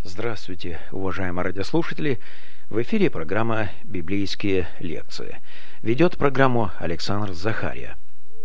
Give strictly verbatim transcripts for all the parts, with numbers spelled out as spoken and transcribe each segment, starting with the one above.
Здравствуйте, уважаемые радиослушатели! В эфире программа «Библейские лекции». Ведет программу Александр Захария.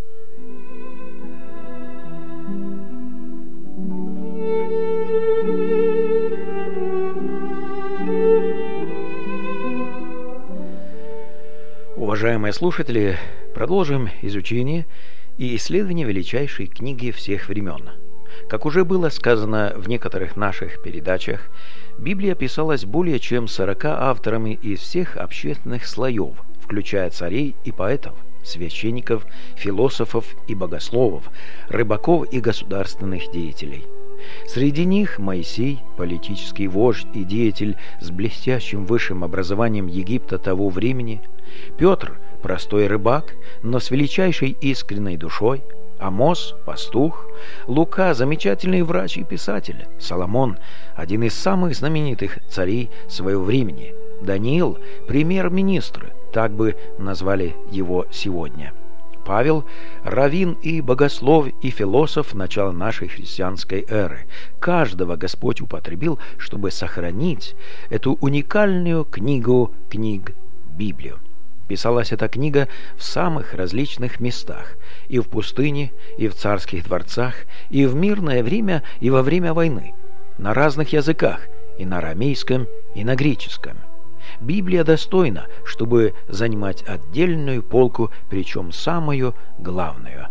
Уважаемые слушатели, продолжим изучение и исследование величайшей книги всех времен. Как уже было сказано в некоторых наших передачах, Библия писалась более чем сорока авторами из всех общественных слоев, включая царей и поэтов, священников, философов и богословов, рыбаков и государственных деятелей. Среди них Моисей, политический вождь и деятель с блестящим высшим образованием Египта того времени, Петр, простой рыбак, но с величайшей искренней душой, Амос – пастух, Лука – замечательный врач и писатель, Соломон – один из самых знаменитых царей своего времени, Даниил – премьер-министр, так бы назвали его сегодня, Павел – раввин и богослов и философ начала нашей христианской эры. Каждого Господь употребил, чтобы сохранить эту уникальную книгу книг Библию. Писалась эта книга в самых различных местах, и в пустыне, и в царских дворцах, и в мирное время, и во время войны, на разных языках, и на арамейском, и на греческом. Библия достойна, чтобы занимать отдельную полку, причем самую главную.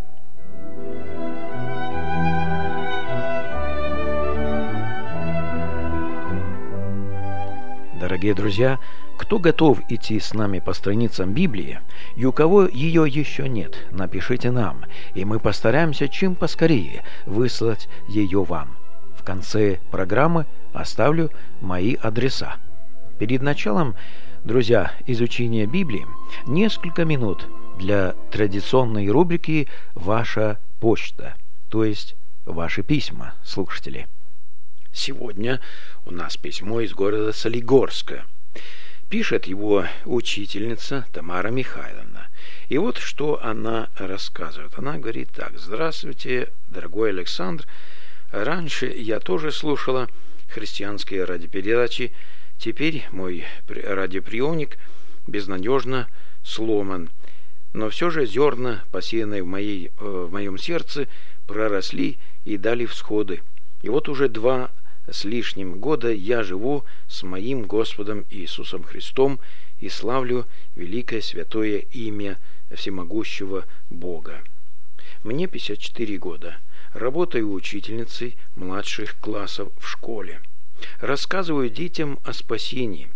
Дорогие друзья, кто готов идти с нами по страницам Библии, и у кого ее еще нет, напишите нам, и мы постараемся чем поскорее выслать ее вам. В конце программы оставлю мои адреса. Перед началом, друзья, изучения Библии, несколько минут для традиционной рубрики «Ваша почта», то есть ваши письма, слушатели. Сегодня у нас письмо из города Солигорска. Пишет его учительница Тамара Михайловна. И вот что она рассказывает. Она говорит так: «Здравствуйте, дорогой Александр. Раньше я тоже слушала христианские радиопередачи. Теперь мой радиоприемник безнадежно сломан. Но все же зерна, посеянные в, моей, в моем сердце, проросли и дали всходы. И вот уже два с лишним года я живу с моим Господом Иисусом Христом и славлю великое святое имя всемогущего Бога. Мне пятьдесят четыре года. Работаю учительницей младших классов в школе. Рассказываю детям о спасении.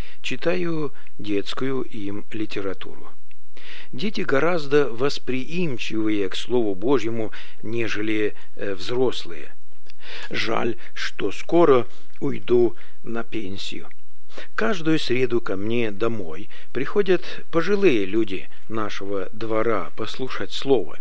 Читаю детскую им литературу. Дети гораздо восприимчивее к Слову Божьему, нежели взрослые. Жаль, что скоро уйду на пенсию. Каждую среду ко мне домой приходят пожилые люди нашего двора послушать слово.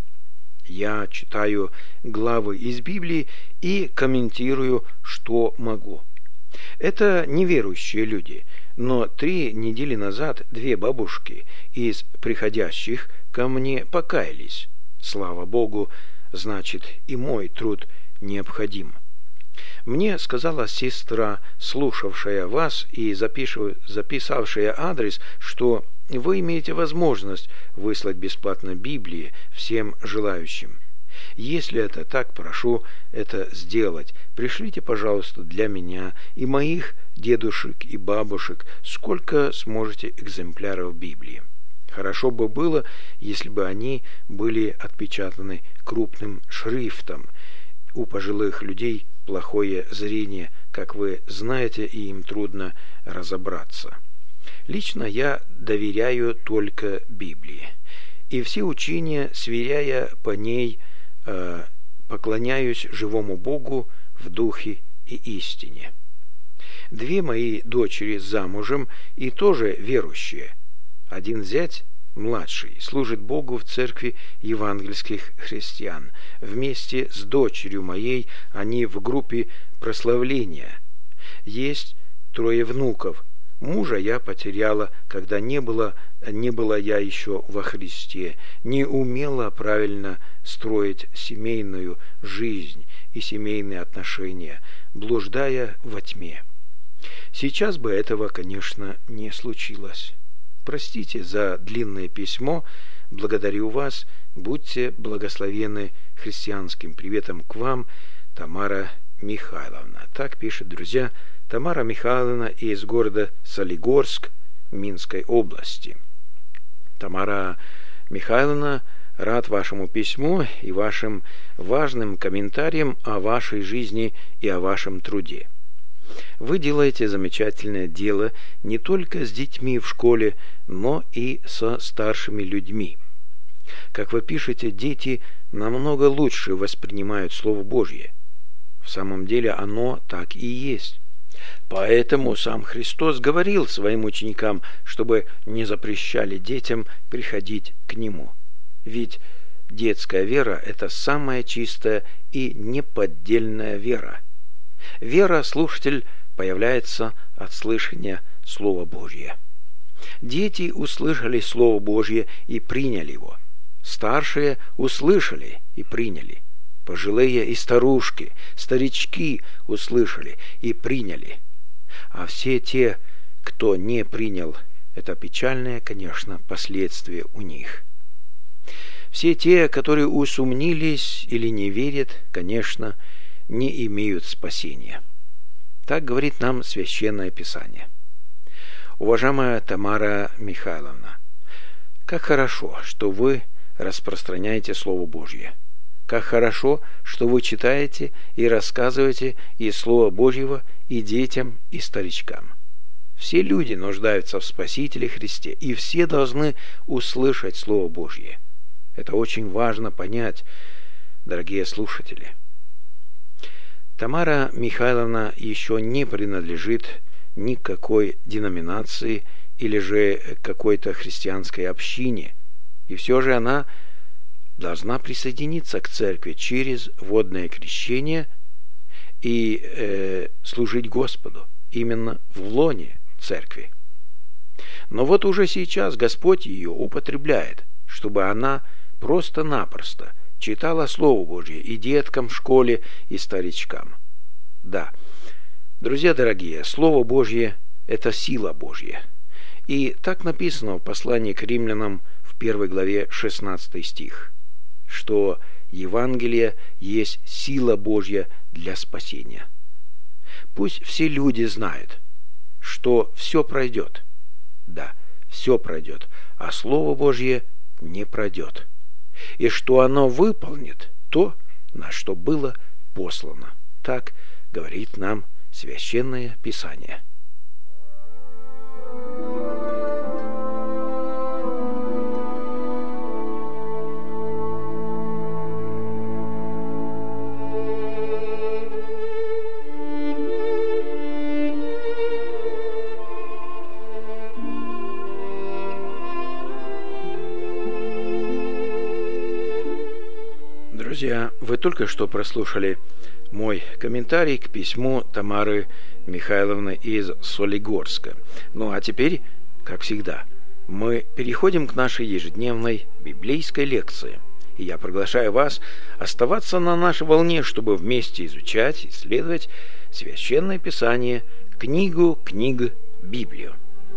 Я читаю главы из Библии и комментирую, что могу. Это неверующие люди, но три недели назад две бабушки из приходящих ко мне покаялись. Слава Богу, значит, и мой труд необходим. Мне сказала сестра, слушавшая вас и записавшая адрес, что вы имеете возможность выслать бесплатно Библии всем желающим. Если это так, прошу это сделать. Пришлите, пожалуйста, для меня и моих дедушек и бабушек сколько сможете экземпляров Библии. Хорошо бы было, если бы они были отпечатаны крупным шрифтом. У пожилых людей плохое зрение, как вы знаете, и им трудно разобраться. Лично я доверяю только Библии, и все учения, сверяя по ней, э, поклоняюсь живому Богу в духе и истине. Две мои дочери замужем и тоже верующие. Один зять, младший, служит Богу в церкви евангельских христиан. Вместе с дочерью моей они в группе прославления. Есть трое внуков. Мужа я потеряла, когда не было, не была я еще во Христе, не умела правильно строить семейную жизнь и семейные отношения, блуждая во тьме. Сейчас бы этого, конечно, не случилось. Простите за длинное письмо. Благодарю вас. Будьте благословенны христианским приветом к вам, Тамара Михайловна. Так пишет, друзья, Тамара Михайловна из города Солигорск Минской области. Тамара Михайловна, рад вашему письму и вашим важным комментариям о вашей жизни и о вашем труде. Вы делаете замечательное дело не только с детьми в школе, но и со старшими людьми. Как вы пишете, дети намного лучше воспринимают Слово Божье. В самом деле оно так и есть. Поэтому сам Христос говорил своим ученикам, чтобы не запрещали детям приходить к Нему. Ведь детская вера – это самая чистая и неподдельная вера. Вера, слушатель, появляется от слышания Слова Божьего. Дети услышали Слово Божье и приняли его. Старшие услышали и приняли. Пожилые и старушки, старички услышали и приняли. А все те, кто не принял, это печальное, конечно, последствие у них. Все те, которые усомнились или не верят, конечно, не имеют спасения. Так говорит нам Священное Писание. Уважаемая Тамара Михайловна, как хорошо, что вы распространяете Слово Божье. Как хорошо, что вы читаете и рассказываете из Слова Божьего и детям, и старичкам. Все люди нуждаются в Спасителе Христе, и все должны услышать Слово Божье. Это очень важно понять, дорогие слушатели. Тамара Михайловна еще не принадлежит никакой деноминации или же какой-то христианской общине, и все же она должна присоединиться к церкви через водное крещение и э, служить Господу именно в лоне церкви. Но вот уже сейчас Господь ее употребляет, чтобы она просто-напросто читала Слово Божье и деткам в школе, и старичкам. Да, друзья дорогие, Слово Божье – это сила Божья. И так написано в послании к римлянам в первой главе шестнадцатый стих, что Евангелие есть сила Божья для спасения. Пусть все люди знают, что все пройдет. Да, все пройдет, а Слово Божье не пройдет. И что оно выполнит то, на что было послано. Так говорит нам Священное Писание. Друзья, вы только что прослушали мой комментарий к письму Тамары Михайловны из Солигорска. Ну а теперь, как всегда, мы переходим к нашей ежедневной библейской лекции. И я приглашаю вас оставаться на нашей волне, чтобы вместе изучать, исследовать Священное Писание, книгу книг Библию.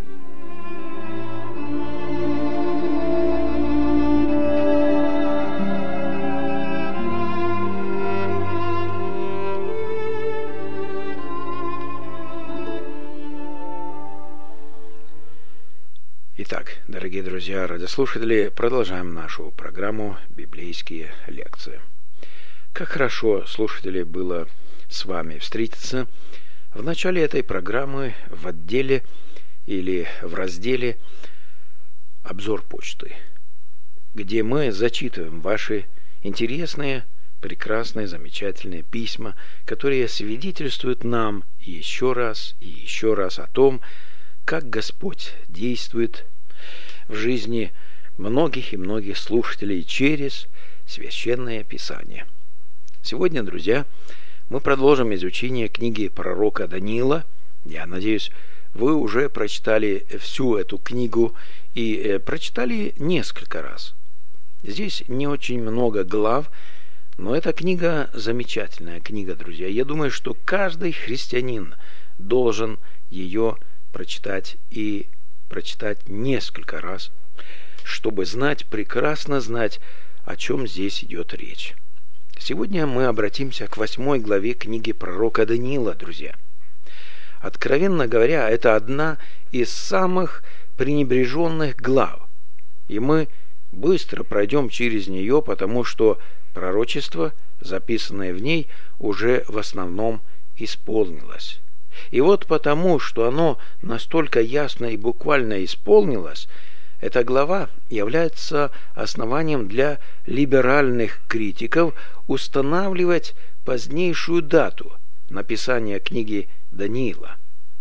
Итак, дорогие друзья, радиослушатели, продолжаем нашу программу «Библейские лекции». Как хорошо, слушатели, было с вами встретиться в начале этой программы в отделе или в разделе «Обзор почты», где мы зачитываем ваши интересные, прекрасные, замечательные письма, которые свидетельствуют нам еще раз и еще раз о том, как Господь действует в жизни многих и многих слушателей через Священное Писание. Сегодня, друзья, мы продолжим изучение книги пророка Даниила. Я надеюсь, вы уже прочитали всю эту книгу и прочитали несколько раз. Здесь не очень много глав, но эта книга замечательная книга, друзья. Я думаю, что каждый христианин должен ее прочитать и прочитать несколько раз, чтобы знать, прекрасно знать, о чем здесь идет речь. Сегодня мы обратимся к восьмой главе книги пророка Даниила, друзья. Откровенно говоря, это одна из самых пренебреженных глав, и мы быстро пройдем через нее, потому что пророчество, записанное в ней, уже в основном исполнилось. И вот потому, что оно настолько ясно и буквально исполнилось, эта глава является основанием для либеральных критиков устанавливать позднейшую дату написания книги Даниила.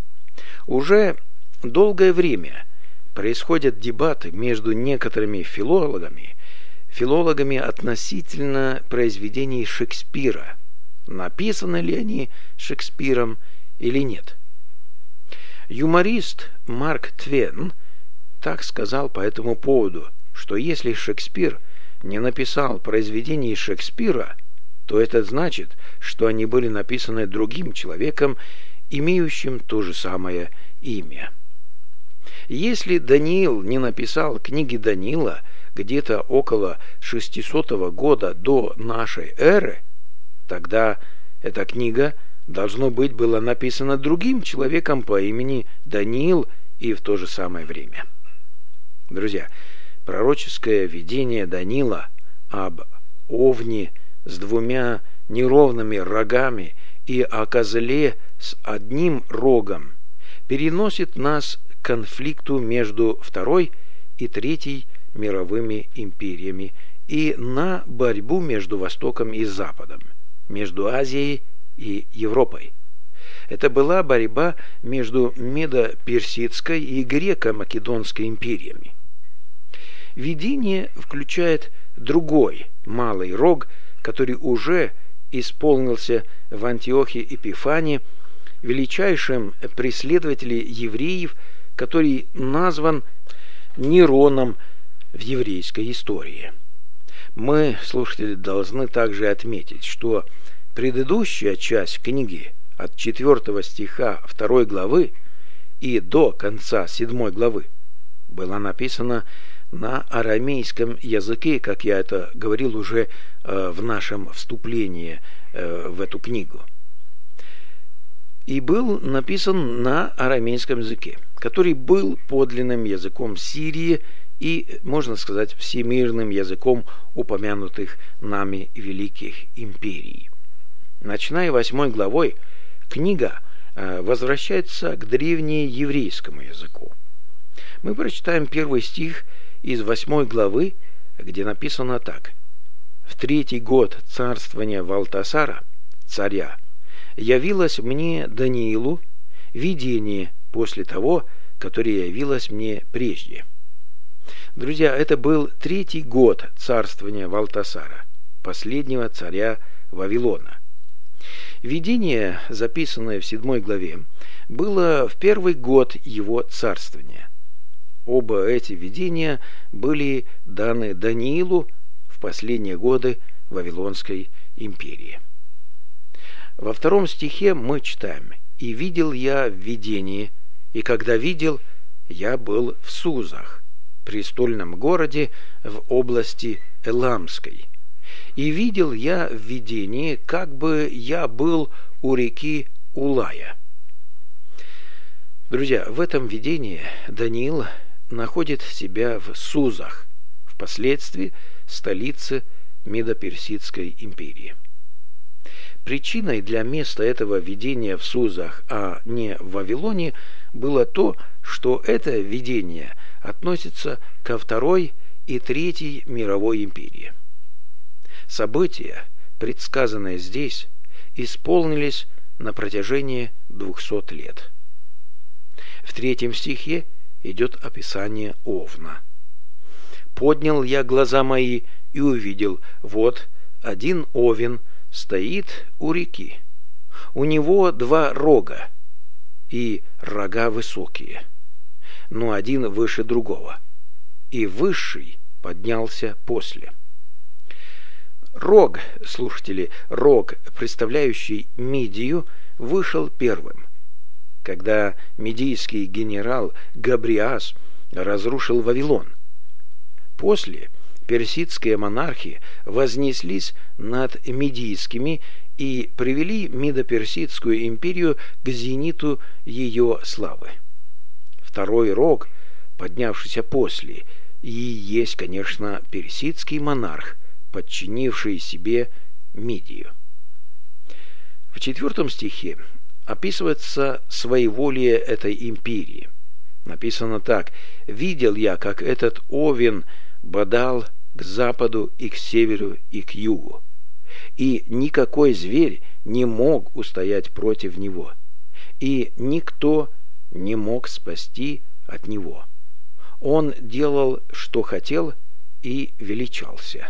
Уже долгое время происходят дебаты между некоторыми филологами, филологами относительно произведений Шекспира, написаны ли они Шекспиром или нет. Юморист Марк Твен так сказал по этому поводу, что если Шекспир не написал произведений Шекспира, то это значит, что они были написаны другим человеком, имеющим то же самое имя. Если Даниил не написал книги Даниила где-то около шестисотого года до нашей эры, тогда эта книга, должно быть, была написана другим человеком по имени Даниил и в то же самое время. Друзья, пророческое видение Даниила об овне с двумя неровными рогами и о козле с одним рогом переносит нас к конфликту между Второй и Третьей мировыми империями и на борьбу между Востоком и Западом, между Азией и Европой. Это была борьба между Медо-Персидской и Греко-Македонской империями. Видение включает другой малый рог, который уже исполнился в Антиохе Эпифане, величайшем преследователе евреев, который назван Нероном в еврейской истории. Мы, слушатели, должны также отметить, что предыдущая часть книги от четвертого стиха второй главы и до конца седьмой главы была написана на арамейском языке, как я это говорил уже э, в нашем вступлении э, в эту книгу. И был написан на арамейском языке, который был подлинным языком Сирии и, можно сказать, всемирным языком упомянутых нами великих империй. Начиная восьмой главой, книга э, возвращается к древнееврейскому языку. Мы прочитаем первый стих из восьмой главы, где написано так: «В третий год царствования Валтасара, царя, явилось мне Даниилу видение после того, которое явилось мне прежде». Друзья, это был третий год царствования Валтасара, последнего царя Вавилона. Видение, записанное в седьмой главе, было в первый год его царствования. Оба эти видения были даны Даниилу в последние годы Вавилонской империи. Во втором стихе мы читаем: «И видел я в видении, и когда видел, я был в Сузах, престольном городе в области Эламской. И видел я в видении, как бы я был у реки Улая». Друзья, в этом видении Даниил находит себя в Сузах, впоследствии столице Медо-Персидской империи. Причиной для места этого видения в Сузах, а не в Вавилоне, было то, что это видение относится ко Второй и Третьей мировой империи. События, предсказанные здесь, исполнились на протяжении двухсот лет. В третьем стихе идет описание овна. «Поднял я глаза мои и увидел, вот один овен стоит у реки. У него два рога, и рога высокие, но один выше другого, и высший поднялся после». Рог, слушатели, рог, представляющий Мидию, вышел первым. когда медийский генерал Габриас разрушил Вавилон. После персидские монархи вознеслись над медийскими и привели Медо-Персидскую империю к зениту ее славы. Второй рог, поднявшийся после, и есть, конечно, персидский монарх, подчинивший себе Мидию. В четвертом стихе описывается своеволие этой империи. Написано так: «Видел я, как этот овен бодал к западу и к северу и к югу, и никакой зверь не мог устоять против него, и никто не мог спасти от него. Он делал, что хотел, и величался».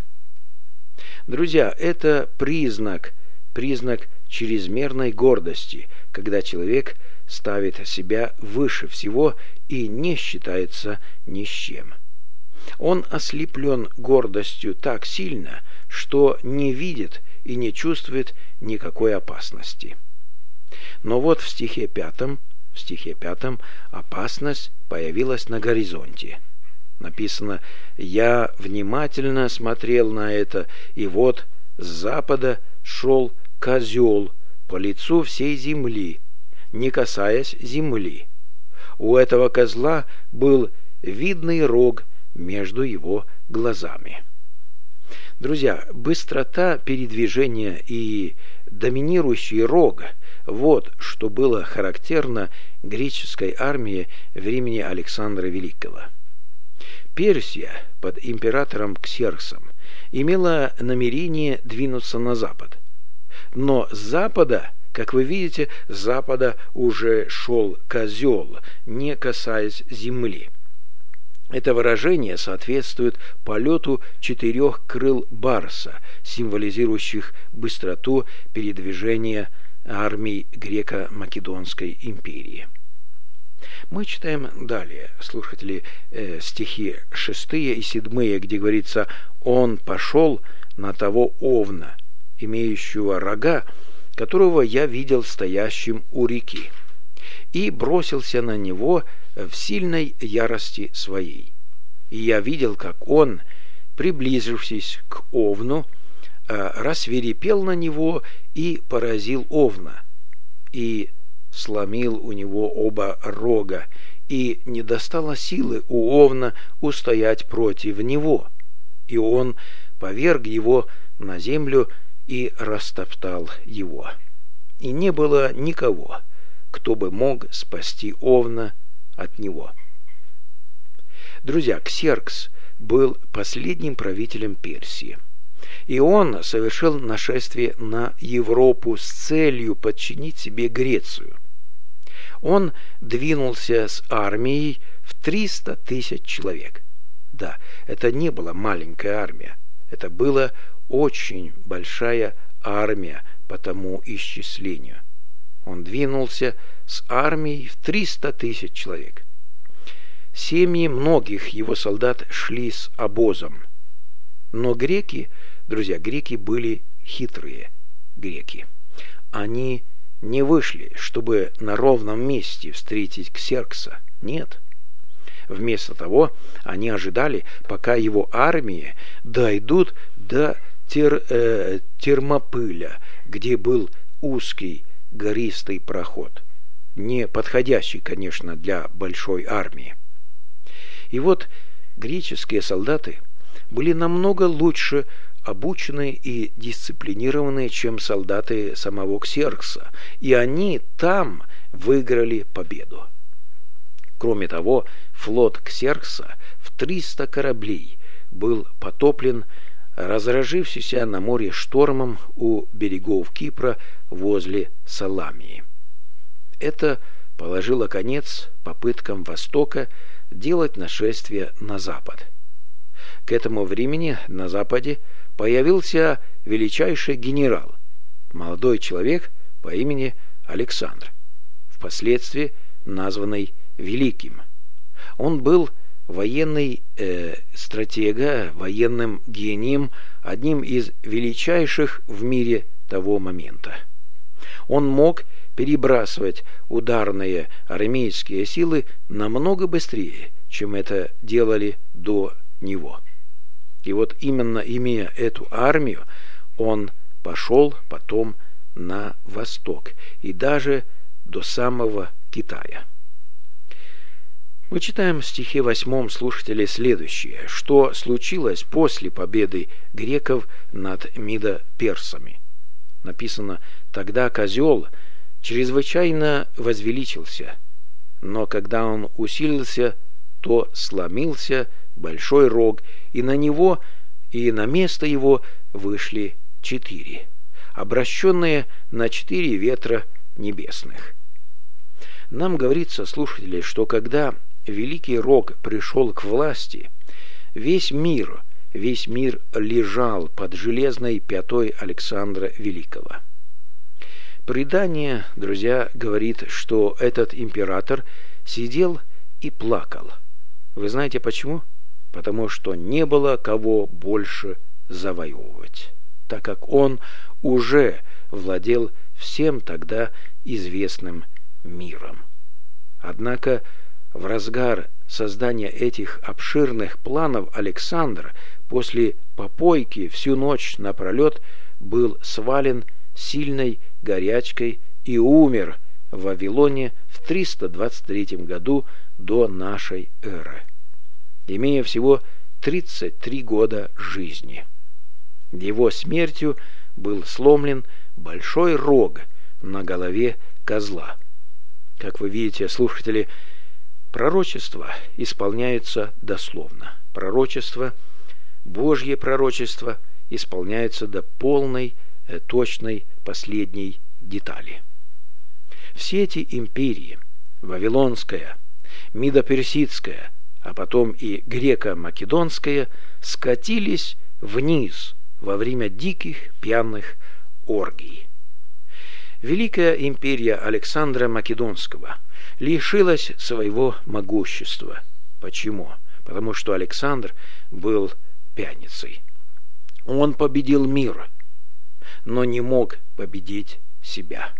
Друзья, это признак, признак чрезмерной гордости, когда человек ставит себя выше всего и не считается ни с чем. Он ослеплен гордостью так сильно, что не видит и не чувствует никакой опасности. Но вот в стихе пятом, в стихе пятом опасность появилась на горизонте. Написано: «Я внимательно смотрел на это, и вот с запада шел козел по лицу всей земли, не касаясь земли. У этого козла был видный рог между его глазами». Друзья, быстрота передвижения и доминирующий рог – вот что было характерно греческой армии времени Александра Великого. Персия под императором Ксерксом имела намерение двинуться на запад. Но с запада, как вы видите, с запада уже шел козел, не касаясь земли. Это выражение соответствует полету четырех крыл барса, символизирующих быстроту передвижения армий Греко-Македонской империи. Мы читаем далее, слушатели, э, стихи шестые и седьмые, где говорится: «Он пошел на того овна, имеющего рога, которого я видел стоящим у реки, и бросился на него в сильной ярости своей. И я видел, как он, приблизившись к овну, рассвирепел на него и поразил овна, и сломил у него оба рога, и не достало силы у овна устоять против него, и он поверг его на землю и растоптал его. И не было никого, кто бы мог спасти овна от него». Друзья, Ксеркс был последним правителем Персии, и он совершил нашествие на Европу с целью подчинить себе Грецию. Он двинулся с армией в триста тысяч человек. Да, это не была маленькая армия, это была очень большая армия по тому исчислению. Он двинулся с армией в триста тысяч человек. Семьи многих его солдат шли с обозом. Но греки, друзья, греки были хитрые греки. Они не вышли, чтобы на ровном месте встретить Ксеркса. Нет. Вместо того, они ожидали, пока его армии дойдут до Тер, э, Термопыля, где был узкий гористый проход, не подходящий, конечно, для большой армии. И вот греческие солдаты были намного лучше обучены и дисциплинированы, чем солдаты самого Ксеркса, и они там выиграли победу. Кроме того, флот Ксеркса в триста кораблей был потоплен разразившийся на море штормом у берегов Кипра возле Саламии. Это положило конец попыткам Востока делать нашествие на запад. К этому времени на западе появился величайший генерал, молодой человек по имени Александр, впоследствии названный Великим. Он был военный э, стратега, военным гением, одним из величайших в мире того момента. Он мог перебрасывать ударные арамейские силы намного быстрее, чем это делали до него. И вот именно имея эту армию, он пошел потом на восток и даже до самого Китая. Мы читаем в стихе восьмом, слушатели, следующее. Что случилось после победы греков над мидо-персами? Написано: «Тогда козел чрезвычайно возвеличился, но когда он усилился, то сломился большой рог, и на него, и на место его вышли четыре, обращенные на четыре ветра небесных». Нам говорится, слушатели, что когда Великий Рог пришел к власти, весь мир, весь мир лежал под железной пятой Александра Великого. Предание, друзья, говорит, что этот император сидел и плакал. Вы знаете почему? Потому что не было кого больше завоевывать, так как он уже владел всем тогда известным миром. Однако в разгар создания этих обширных планов Александр после попойки всю ночь напролет был свален сильной горячкой и умер в Вавилоне в триста двадцать третьем году до нашей эры, имея всего тридцать три года жизни. Его смертью был сломлен большой рог на голове козла. Как вы видите, слушатели, пророчества исполняются дословно. Пророчество, Божье пророчество исполняется до полной, точной, последней детали. Все эти империи, Вавилонская, Мидо-Персидская, а потом и Греко-Македонская, скатились вниз во время диких пьяных оргий. Великая империя Александра Македонского лишилась своего могущества. Почему? Потому что Александр был пьяницей. Он победил мир, но не мог победить себя.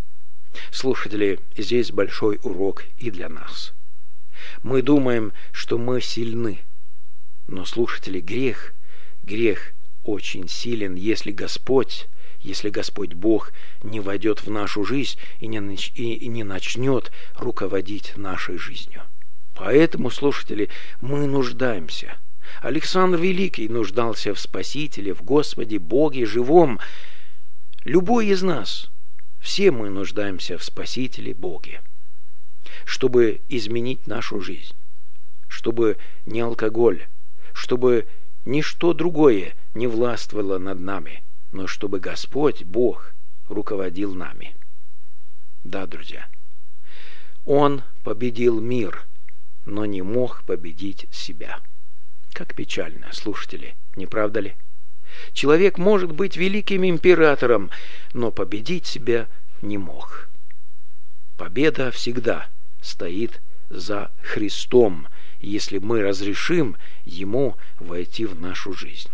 Слушатели, здесь большой урок и для нас. Мы думаем, что мы сильны, но, слушатели, грех, грех очень силен, если Господь, если Господь Бог не войдет в нашу жизнь и не, нач, и, и не начнет руководить нашей жизнью. Поэтому, слушатели, мы нуждаемся. Александр Великий нуждался в Спасителе, в Господе Боге живом. Любой из нас, все мы нуждаемся в Спасителе Боге, чтобы изменить нашу жизнь, чтобы не алкоголь, чтобы ничто другое не властвовало над нами, но чтобы Господь Бог руководил нами. Да, друзья, Он победил мир, но не мог победить себя. Как печально, слушатели, не правда ли? Человек может быть великим императором, но победить себя не мог. Победа всегда стоит за Христом, если мы разрешим Ему войти в нашу жизнь.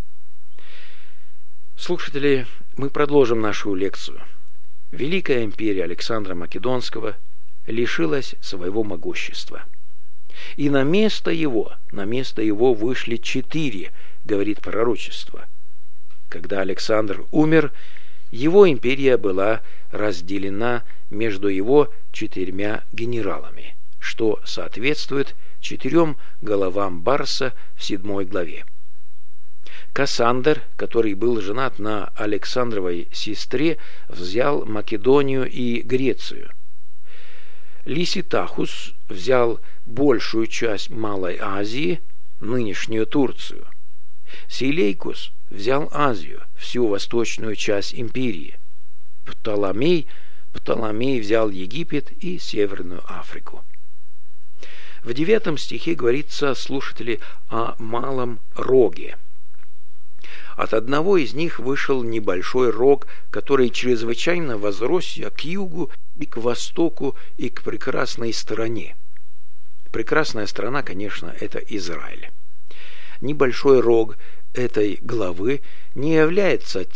Слушатели, мы продолжим нашу лекцию. Великая империя Александра Македонского лишилась своего могущества. И на место его, на место его вышли четыре, говорит пророчество. Когда Александр умер, его империя была разделена между его четырьмя генералами, что соответствует четырем головам барса в седьмой главе. Кассандр, который был женат на Александровой сестре, взял Македонию и Грецию. Лиситахус взял большую часть Малой Азии, нынешнюю Турцию. Селейкус взял Азию, всю восточную часть империи. Птоломей, Птоломей взял Египет и Северную Африку. В девятом стихе говорится, слушатели, о малом роге. От одного из них вышел небольшой рог, который чрезвычайно возросся к югу и к востоку и к прекрасной стороне. Прекрасная страна, конечно, это Израиль. Небольшой рог этой главы не является тем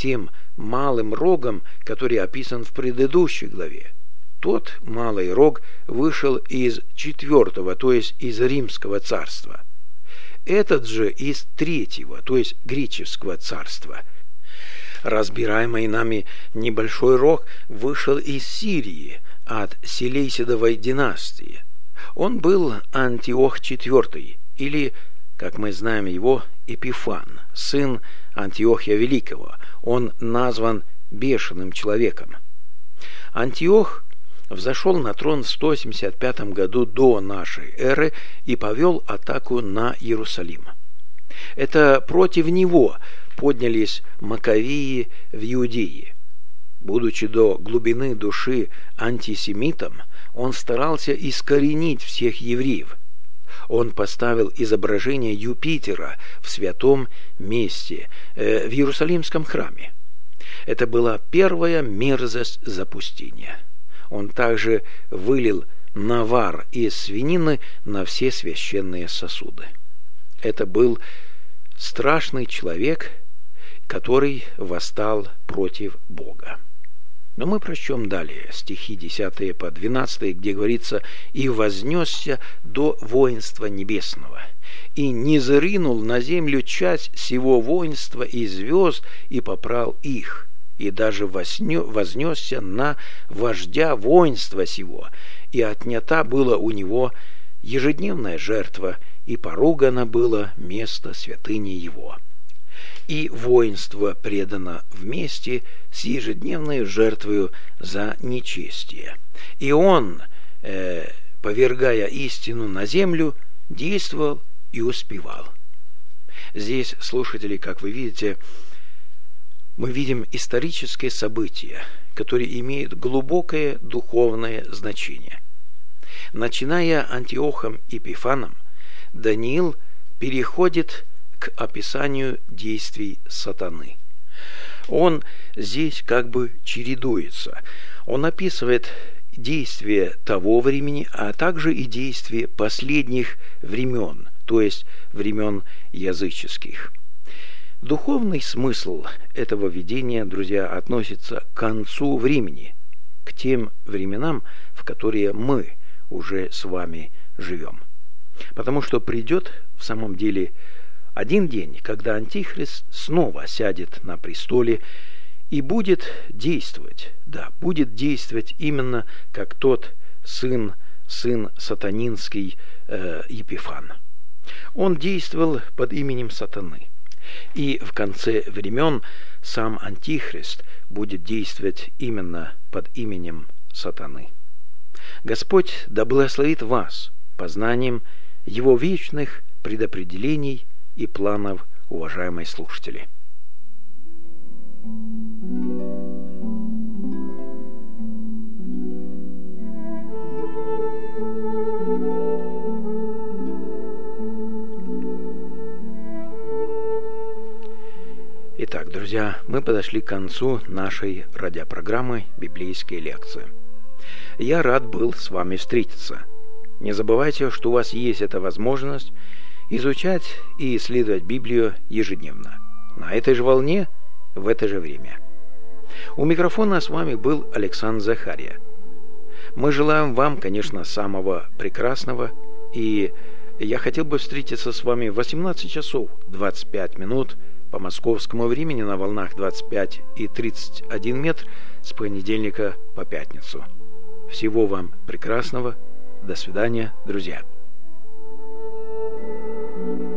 малым рогом, который описан в предыдущей главе. Тот малый рог вышел из четвертого, то есть из Римского царства. Этот же из третьего, то есть греческого царства. Разбираемый нами небольшой рог вышел из Сирии, от Селейсидовой династии. Он был Антиох четвёртый, или, как мы знаем его, Эпифан, сын Антиохия Великого. Он назван бешеным человеком. Антиох взошел на трон в сто семьдесят пятом году до нашей эры и повел атаку на Иерусалим. Это против него поднялись Маковеи в Иудее. Будучи до глубины души антисемитом, он старался искоренить всех евреев. Он поставил изображение Юпитера в святом месте, э, в Иерусалимском храме. Это была первая мерзость запустения. Он также вылил навар из свинины на все священные сосуды. Это был страшный человек, который восстал против Бога. Но мы прочтем далее стихи десятые по двенадцатые, где говорится: «И вознесся до воинства небесного, и низринул на землю часть сего воинства и звезд, и попрал их, и даже вознесся на вождя воинства сего, и отнята было у него ежедневная жертва, и поругано было место святыни его. И воинство предано вместе с ежедневной жертвою за нечестие. И он, э, повергая истину на землю, действовал и успевал». Здесь, слушатели, как вы видите, мы видим исторические события, которые имеют глубокое духовное значение. Начиная Антиохом Эпифаном, Даниил переходит к описанию действий сатаны. Он здесь как бы чередуется. Он описывает действия того времени, а также и действия последних времен, то есть времен языческих. Духовный смысл этого видения, друзья, относится к концу времени, к тем временам, в которые мы уже с вами живем. Потому что придет в самом деле один день, когда Антихрист снова сядет на престоле и будет действовать, да, будет действовать именно как тот сын, сын сатанинский э, Епифан. Он действовал под именем сатаны. И в конце времен сам Антихрист будет действовать именно под именем сатаны. Господь да благословит вас познанием Его вечных предопределений и планов, уважаемые слушатели. Итак, друзья, мы подошли к концу нашей радиопрограммы «Библейские лекции». Я рад был с вами встретиться. Не забывайте, что у вас есть эта возможность изучать и исследовать Библию ежедневно, на этой же волне, в это же время. У микрофона с вами был Александр Захария. Мы желаем вам, конечно, самого прекрасного, и я хотел бы встретиться с вами в восемнадцать часов двадцать пять минут по московскому времени на волнах двадцать пять и тридцать один метр с понедельника по пятницу. Всего вам прекрасного. До свидания, друзья. Thank you.